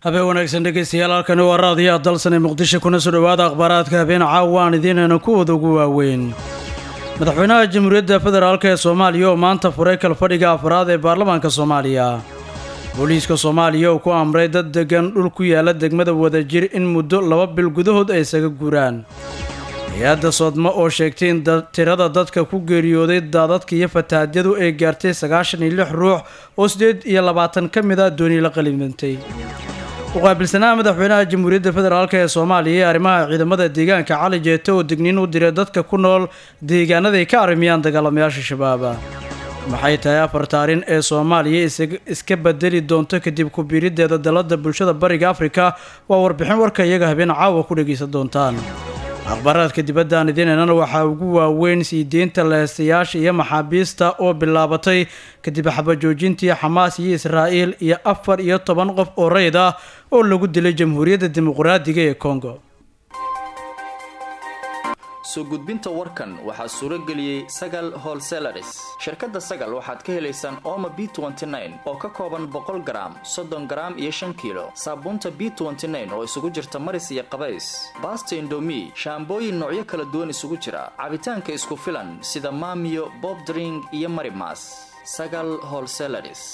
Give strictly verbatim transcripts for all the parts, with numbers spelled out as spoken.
habeen wanaagsan dhegeystayaal halkani waa raadiyaha dalsan ee muqdisho kuna soo dhawaada akhbaaraadka habeen caawa aan idiinayna kuwada ugu waaweyn madaxweynaha jamhuuriyadda federaalk ee soomaaliya oo maanta furay kalfadhiga afraad ee baarlamaanka soomaaliya booliiska soomaaliya oo ku amray dad degan dhul ku yaala degmada wadajir in muddo laba bil gudahood ay isaga guuraan hay-adda soodmo oo sheegtay in tirada dadka ku geeriyooday daadadka iyo fatahaadyadu ay gaartay sagaashan iyo lix ruux oo sideed iyo labaatan ka mid ah dooni la qalimantay uqaabilsanaha madaxweynaha jamhuuriyadda federaalk ee soomaaliya ee arrimaha ciidamada deegaanka cali jeete oo digniin u diray dadka ku nool deegaanada ay ka arrimiyaan dagaalamayaasha shabaaba maxay tahay afarta arrin ee soomaaliya iska bedeli doonto kadib ku-biirideeda dalada bulshada bariga afrika waa warbixin warka iyaga habeen caawa ku dhegeysan doontaan akhbaaraadka dibadda aan idiinaynana waxaa ugu waaweyn sii deynta leestayaasha iyo maxaabiista oo bilaabatay kadib xabajoojintii xamaas iyo israa'iil iyo afar iyo toban qof oo rayd ah oo lagu dilay jamhuuriyadda dimuqraadiga ee kongo soo gudbinta warkan waxaa suuro geliyey sagal wholesalers shirkadda sagal waxaad ka helaysaan ooma b oo ka kooban boqol garaam soddon garaam iyo shan kiilo saabuunta b oo isugu jirta maris iyo qabays baasta indomi shaambooyin noocyo kala duwan isugu jira cabitaanka isku filan sida maamiyo bob dring iyo marimas sagal wholesalers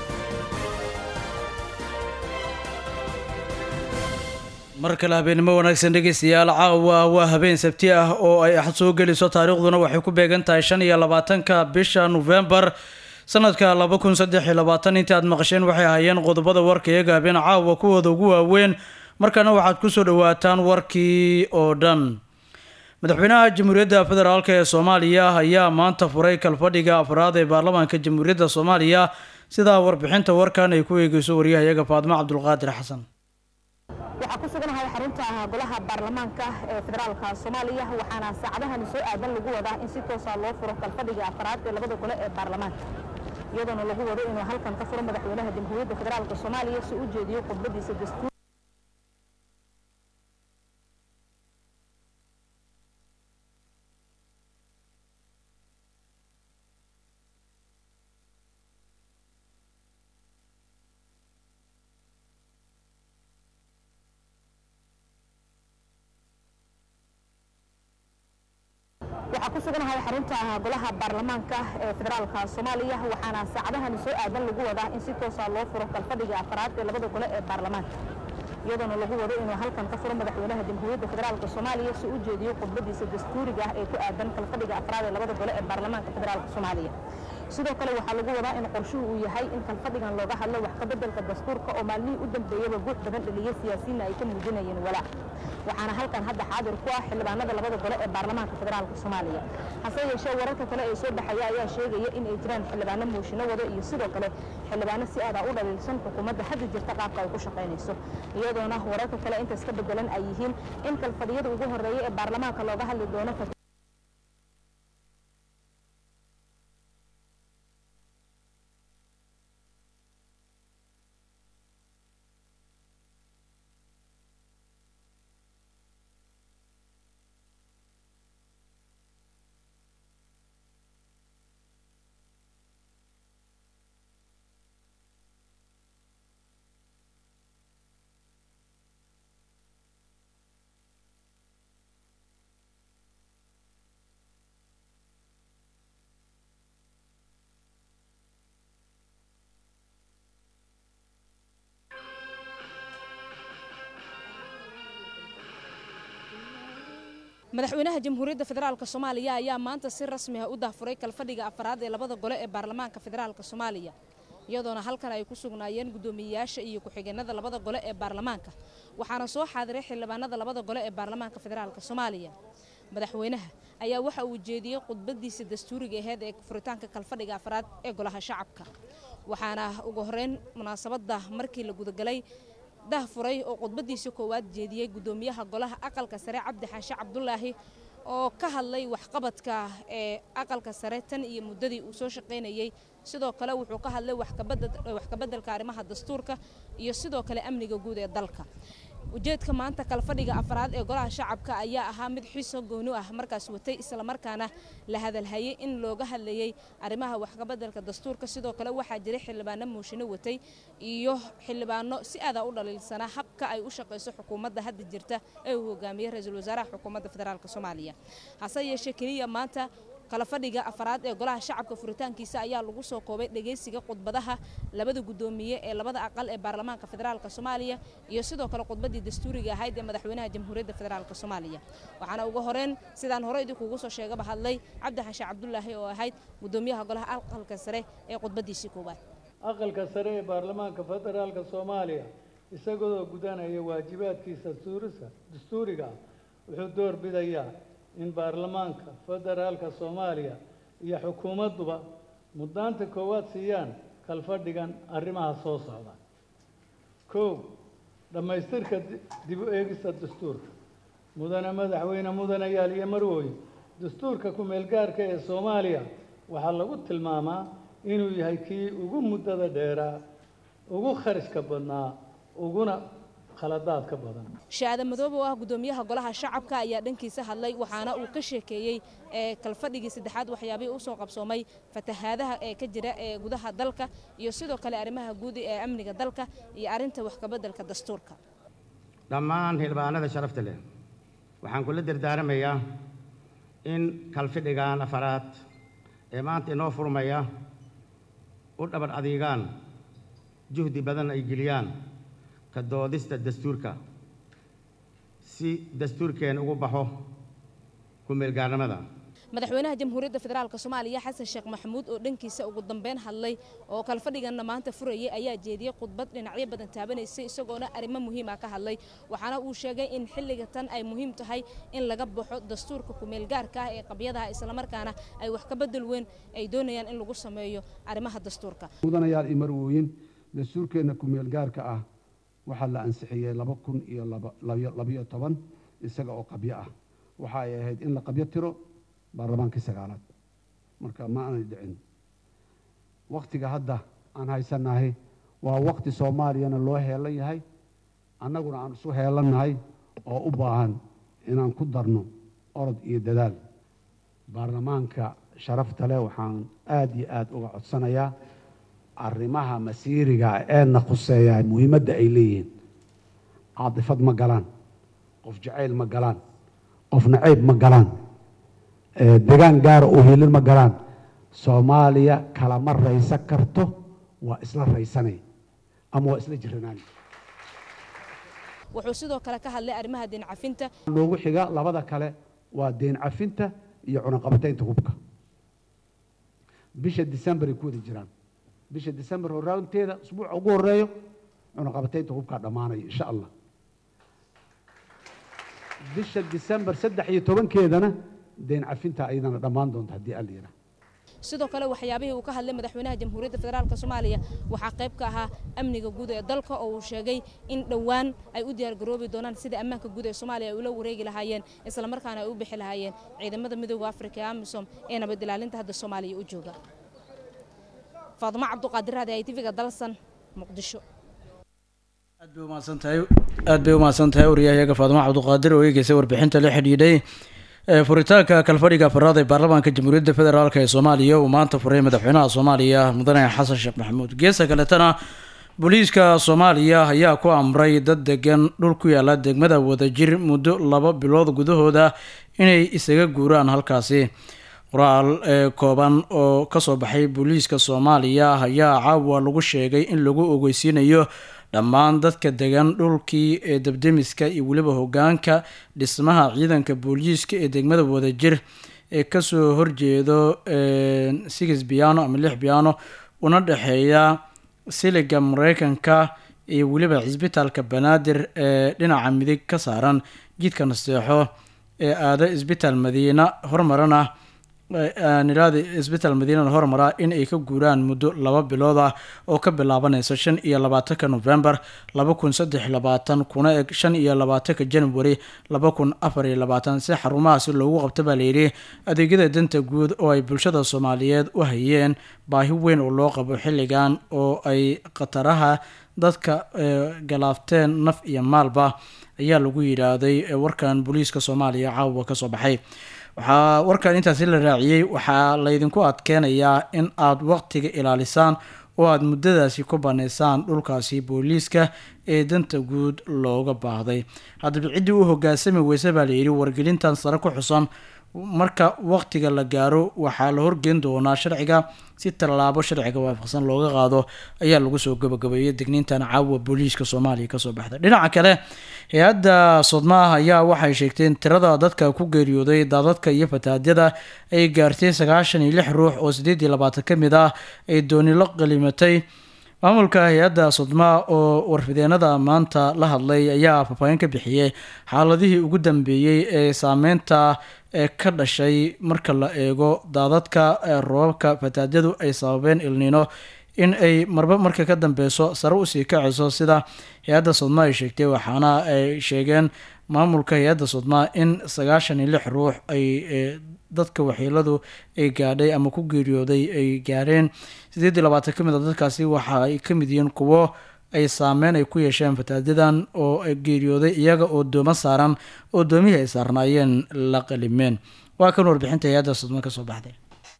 mar kale habeenimo wanaagsan dhegeystayaal caawa waa habeen sabti ah oo ay axad soo geliso taariikhduna waxay ku beegan tahay shan iyo labaatanka bisha November sanadka laba kun saddex iyo labaatan inta aad maqasheen waxay ahaayeen qodobada warka iyaga habeen caawa kuwooda ugu waaweyn markana waxaad ku soo dhawaataan warkii oo dhan madaxweynaha jamhuuriyadda federaalk ee Soomaaliya ayaa maanta furay kalfadhiga afraad ee baarlamaanka jamhuuriyadda Soomaaliya sida warbixinta warkan ay ku eegayso wariyaha iyaga Faadimo Cabdulqaadir Xasan waxaa ku suganahay xarunta golaha baarlamaanka ee federaalka Soomaaliya waxaana saacadahan soo aadan lagu wadaa in si toos ah loo furo kalfadhiga afraad ee labada gole ee baarlamaanka iyadoo lagu wado inuu halkan ka furo madaxweynaha jamhuuriyadda federaalka Soomaaliya si uu jeediyo khudbadiisa dastuur waxaa ku suganahay xarunta golaha baarlamaanka ee federaalka Soomaaliya waxaana saacadahan soo aadan lagu wadaa in si toos ah loo furo kalfadhiga afraad ee labada gole ee baarlamaanka iyadoo lagu wado inuu halkan ka furo madaxweynaha jamhuuriyadda federaalka Soomaaliya si uu jeediyo khudbadiisa dastuuriga ah ee ku aadan kalfadhiga afraad ee labada gole ee baarlamaanka federaalka Soomaaliya sidoo kale waxaa lagu wadaa in qorshuhu uu yahay in kalfadhigan looga hadlo wax ka beddelka dastuurka oo maalmihii u dambeeyay guud badan dhaliyay siyaasiyiin ay ka muujinayeen walaac waxaana halkan hadda xaadir ku ah xildhibaanada labada gole ee baarlamaanka federaalka Soomaaliya hase yeeshee wararka kale ee soo baxaya ayaa sheegaya in ay jiraan xildhibaano mooshinno wada iyo sidoo kale xildhibaano si aad ah u dhaliilsan xukuumadda hadda jirta qaabka ay ku shaqaynayso iyadoona wararka kale intaas ka beddelan ay yihiin in kalfadhiyada ugu horeeya ee baarlamaanka looga hadli doono madaxweynaha jamhuuriyadda federaalka Soomaaliya ayaa maanta si rasmi ah u dahfuray kalfadhiga afraad ee labada gole ee baarlamaanka federaalka Soomaaliya iyadoona halkan ay ku sugnaayeen gudoomiyayaasha iyo ku-xigeenada labada gole ee baarlamaanka waxaana soo xaadiray xildhibaanada labada gole ee baarlamaanka federaalka Soomaaliya madaxweynaha ayaa waxa uu jeediyay khudbadiisa dastuuriga ahayd ee furitaanka kalfadhiga afraad ee golaha shacabka waxaana ugu horeyn munaasabada markii la gudagalay dahfuray oo khudbadiisa koowaad jeediyay gudoomiyaha golaha aqalka sare Cabdi Xaashi Cabdullaahi oo ka hadlay waxqabadka ee aqalka sare tan iyo muddadii uu soo shaqeynayay sidoo kale wuxuu ka hadlay wax ka beddelka arrimaha dastuurka iyo sidoo kale amniga guud ee dalka ujeedka maanta kala fadhiga afraad ee golaha shacabka ayaa ahaa mid xiiso gooni ah markaas watay isla markaana la hadalhayay in looga hadlayay arrimaha wax ka beddelka dastuurka sidoo kale waxaa jiray xildhibaano muushino watay iyo xildhibaano si aad ah u dhaliilsanaa habka ay u shaqeyso xukuumadda hadda jirta ee uu hogaamiyay ra'iisul wasaaraha xukuumadda federaalka Soomaaliya hase yeeshee kaliya maanta kala fadhiga afraad ee golaha shacabka furitaankiisa ayaa lagu soo koobay dhageysiga khudbadaha labada gudoomiye ee labada aqal ee baarlamaanka federaalka Soomaaliya iyo sidoo kale khudbadii dastuuriga ahayd ee madaxweynaha jamhuuriyadda federaalka Soomaaliya waxaana ugu horeen sidaan hore idinku ugu soo sheegaba hadlay Cabdi Xashe Cabdullaahi oo ahayd gudoomiyaha golaha aqalka sare ee khudbadiisii koobaad aqalka sare ee baarlamaanka federaalka Soomaaliya isagoo gudanaya waajibaadkiisa dastuuriga wuxuu door bidayaa in baarlamaanka federaalka Soomaaliya iyo xukuumadduba muddaanta koowaad siiyaan kalfadhigan arrimaha soo socda kow dhamaystirka dib u eegista dastuurka mudane madaxweyne mudanayaal iyo marwooyin dastuurka ku meel gaarka ee Soomaaliya waxaa lagu tilmaamaa inuu yahay kii ugu muddada dheeraa ugu kharashka badnaa uguna khaladaadka badan shaada madoobe oo ah gudoomiyaha golaha shacabka ayaa dhankiisa hadlay waxaana uu ka sheekeeyay ee kalfadhigii saddexaad waxyaabihii uu soo qabsoomay fatahaadaha ee ka jira ee gudaha dalka iyo sidoo kale arrimaha guud ee amniga dalka iyo arinta wax ka beddelka dastuurka dhammaan xildhibaanada sharafta leh waxaan kula dardaaramayaa in kalfadhigan afraad ee maanta inoo furmaya u dhabar adeegaan juhdi badan ay geliyaan ka doodista dastuurka si dastuurkeen ugu baxo ku meel gaarnimada madaxweynaha jamhuuriyadda federaalka Soomaaliya Xasan Sheekh Maxamuud oo dhankiisa ugu dambeyn hadlay oo kala fadhigan maanta furayay ayaa jeediyay khudbad dhinacyo badan taabanaysa isagoona arrimo muhiim ah ka hadlay waxaana uu sheegay in xilliga tan ay muhiim tahay in laga baxo dastuurka ku meel gaarka ah ee qabyadaha isla markaana ay wax ka bedel weyn ay doonayaan in lagu sameeyo arrimaha dastuurka mudanayaal imarwooyin dastuurkeena ku meel gaarka ah waxaa la ansixiyay laba kun iyo laba iyo toban isaga oo qabyo ah waxa ay ahayd in la qabyo tiro baarlamaankii sagaalaad marka ma aanay dhicin waqtiga hadda aan haysanahay waa waqti Soomaaliyana loo heelan yahay annaguna aan isu heelanahay oo u baahan inaan ku darno orod iyo dadaal baarlamaanka sharafta leh waxaan aad iyo aad uga codsanayaa arrimaha masiiriga ee naqoseeya muhiimadda ay leeyihiin caadifad ma galaan qof jacayl ma galaan qof nacayb ma galaan deegaan gaar oo helin ma galaan Soomaaliya kala maraysa karto waa isla raysanay ama waa isla jiranaan wuxuu sidoo kale ka hadlay arrimaha deen cafinta loogu xiga labada kale waa deen cafinta iyo cunaqabataynta hubka bisha December ku wada jiraan bisha December horaanteeda usbuuca ugu horeeyo cunaqabataynta hubka dhamaanay insha Allah bisha December saddex iyo toban keedana deen cafinta ayadana dhamaan doonta hadii aan leeyahay sidoo kale waxyaabihii uu ka hadlay madaxweynaha jamhuuriyadda federaalka Soomaaliya waxa qayb ka ahaa amniga guud ee dalka oo uu sheegay in dhawaan ay u diyaar garoobi doonaan sida ammaanka guud ee Soomaaliya ay ula wareegi lahaayeen isla markaana ay u bixi lahaayeen ciidamada midowga Afrika ee AMISOM ee nabad ilaalinta hadda Soomaaliya u jooga Faaduma Cabduqaadir Raadi ay T V-ga dalsan Muqdisho aad bay u maasantahay aad bay u maasantahay wariyaha Faaduma Cabduqaadir oo eegaysa warbixinta la xidhiidhay furitaanka kalfadhiga afraad ee baarlamaanka jamhuuriyadda federaalka ee Soomaaliya uu maanta furay madaxweynaha Soomaaliya mudane Xasan Sheekh Maxamuud geeska kaletana booliiska Soomaaliya ayaa ku amray dad degan dhul ku yaala degmada Wadajir muddo laba bilood gudahooda inay isaga guuraan halkaasi qoraal kooban oo ka soo baxay booliiska Soomaaliya ayaa caawa lagu sheegay in lagu ogeysiinayo dhammaan dadka degan dhulkii ee dabdemiska iyo waliba hoggaanka dhismaha ciidanka booliiska ee degmada Wadajir ee ka soo horjeedo six piano ama lix piano una dhaxeeya siliga Mareykanka iyo waliba isbitaalka Banaadir ee dhinaca midig ka saaran jidka nasteexo ee aada isbitaal Madiina hormarana niraadi isbitaal madiina hormara in ay ka guuraan muddo laba bilood ah oo ka bilaabanaysa shan iyo labaatanka novembar laba kun saddex labaatan kuna eg shan iyo labaatanka january laba kun afar iyo labaatan si xarumahaasi loogu qabta baa layidhi adeegyada danta guud oo ay bulshada soomaaliyeed u hayeen baahi weyn oo loo qabo xilligan oo ay khataraha dadka galaafteen naf iyo maalba ayaa lagu yidhaahday warkan booliiska soomaaliya caawa kasoo baxay. waxaa warkan intaasi la raaciyey waxaa laydinku adkeenayaa in aada waqtiga ilaalisaan oo aada muddadaasi ku baneysaan dhulkaasi booliiska ee danta guud looga baahday. haddaba ciddii u hoggaansami weyse baa layidhi wargelintan sare ku xusan marka waqtiga la gaaro waxaa la horgeyn doonaa sharciga si tallaabo sharciga waafaqsan looga qaado ayaa lagu soo gabagabeeyay digniintan caawa booliiska soomaaliya kasoo baxday. dhinaca kale hay-adda sodmaah ayaa waxay sheegteen tirada dadka ku geeriyooday daadadka iyo fatahaadyada ay gaartay sagaashan iyo lix ruux oo sideed iyo labaatan ka mid ah ay dooni la qalimatay. maamulka hay-adda sodmaa oo warfideenada maanta la hadlay ayaa faahfaahin ka bixiyey xaaladihii ugu dambeeyey ee saameynta ee ka dhashay marka la eego daadadka roobabka fatahaadyadu ay sababeen ilniino in ay marba marka ka dambeyso sare usii kacayso sida hay-adda sodmaa ay sheegtay. waxaana ay sheegeen maamulka hay-adda sodmaa in sagaashan iyo lix ruux ay dadka waxyeeladu ay gaadhay ama ku geeriyooday ay gaareen sideed iyo labaatan ka mid a dadkaasi waxa ay ka mid yihiin kuwo ay saameyn ay ku yeesheen fatahaadyadan oo ay geeriyooday iyaga oo doomo saaran oo doomihii ay saarnaayeen la qalimeen. waa kan warbixinta hay-adda sodma ka soo baxday.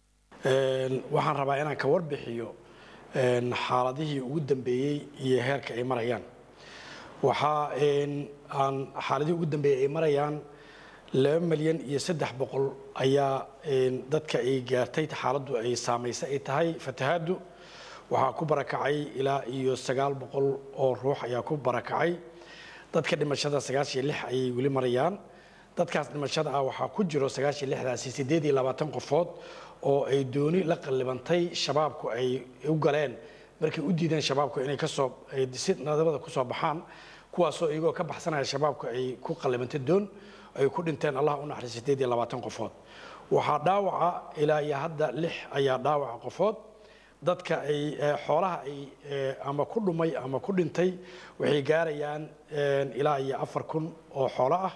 waxaan rabaa inaan ka warbixiyo xaaladihii ugu dambeeyey iyo heerka ay marayaan. waxaa aan xaaladihii ugu dambeeyey ay marayaan laba milyan iyo saddex boqol ayaa dadka ay gaartay xaaladdu ay saamaysay ay tahay fatahaaddu. waxaa ku barakacay ilaa iyo sagaal boqol oo ruux ayaa ku barakacay. dadka dhimashada sagaashan iyo lix ayay weli marayaan. dadkaas dhimashada ah waxaa ku jiro sagaashan iyo lixdaasi sideed iyo labaatan qofood oo ay dooni la qallibantay shabaabku ay u galeen markay u diideen shabaabku inay kasoo si nadabada kusoo baxaan, kuwaasoo iyagoo ka baxsanaya shabaabku ay ku qallibantay doon ay ku dhinteen allah u naxariis sideed iyo labaatan qofood. waxaa dhaawaca ilaa iyo hadda lix ayaa dhaawaca qofood. dadka ay xoolaha ay ama ku dhumay ama ku dhintay waxay gaarayaan ilaa iyo afar kun oo xoolo ah.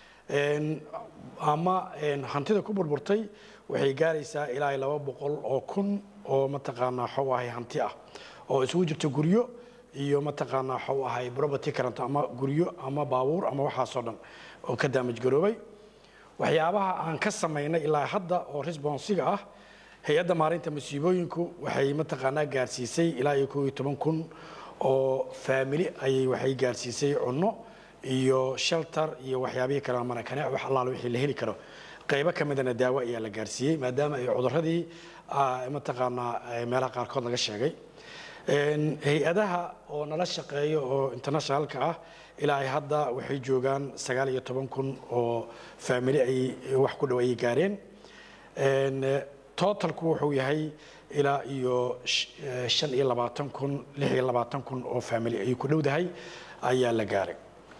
ama hantida ku burburtay waxay gaaraysaa ilaa iyo laba boqol oo kun oo mataqaanaa xaw ahay hanti ah oo isugu jirta guryo iyo mataqaanaa xaw ahay property current ama guryo ama baabuur ama waxaasoo dhan oo ka damage garoobay. waxyaabaha aan ka samaynay ilaa hadda oo responsiga ah, hay-adda maareynta masiibooyinku waxay mataqaanaa gaarsiisay ilaa iyo kow iyo toban kun oo faamili ayay waxay gaarsiisay cunno iyo shelter iyo waxyaabihii kale marakane wax allaala wixii la heli karo. qaybo ka midana daawo ayaa la gaarsiiyey maadaama ay cuduradii mataqaanaa meelaha qaarkood laga sheegay. hay-adaha oo nala shaqeeyo oo internationalka ah ilaa ay hadda waxay joogaan sagaal iyo toban kun oo faamili ay wax ku dhow ayay gaareen. totalku wuxuu yahay ilaa iyo shan iyo labaatan kun lix iyo labaatan kun oo faamili ay ku dhowdahay ayaa la gaaray.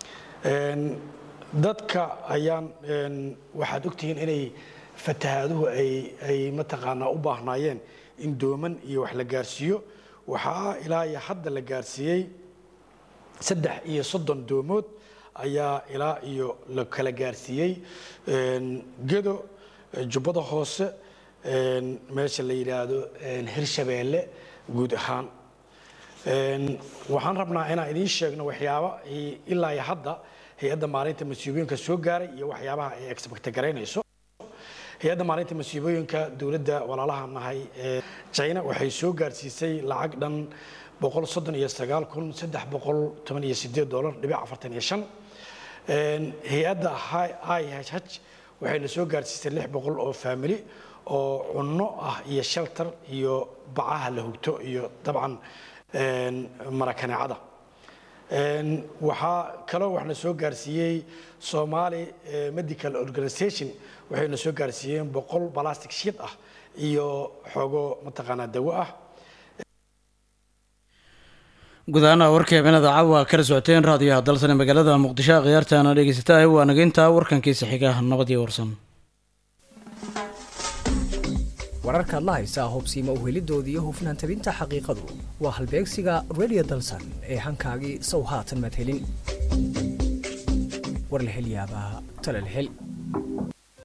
dadka ayaan waxaad ogtihiin inay fatahaaduhu ay ay mataqaanaa u baahnaayeen in dooman iyo wax la gaarsiiyo. waxaa ilaa iyo hadda la gaarsiiyey saddex iyo soddon doomood ayaa ilaa iyo la kala gaarsiiyey gedo, jubbada hoose, meesha la yidhaahdo hirshabeelle guud ahaan. waxaan rabnaa inaan idiin sheegno waxyaaba ilaa iyo hadda hay-adda maareynta masiibooyinka soo gaaray iyo waxyaabaha ay expect garaynayso. hay-adda maareynta masiibooyinka dowladda walaalaha nahay ee China waxay soo gaarsiisay lacag dhan boqol soddon iyo sagaal kun saddex boqol toban iyo sideed dollar dhibic afartan iyo shan. hay-adda I H H waxayna soo gaarsiisay lix boqol oo faamili oo cunno ah iyo shelter iyo bacaha la hugto iyo dabcan marakaneecada. waxaa kaloo waxna soo gaarsiiyey Somali Medical Organization waxayna soo gaarsiiyeen boqol plastic sheet ah iyo xogo mataqaanaa dawo ah. gudaana warkii habeenada caawa kala socoteen raadiyaha dalsan ee magaalada muqdisho khiyaartaana dhegeysataa waa nageynta warkankiisa xiga nabad iyo warsan. wararkaad la haysaa hubsiimo u helidoodii iyo hufnaan tabinta xaqiiqadu waa halbeegsiga radio dalsan ee hankaagii sow haatan madhelin war la hel yaabaa tala la hel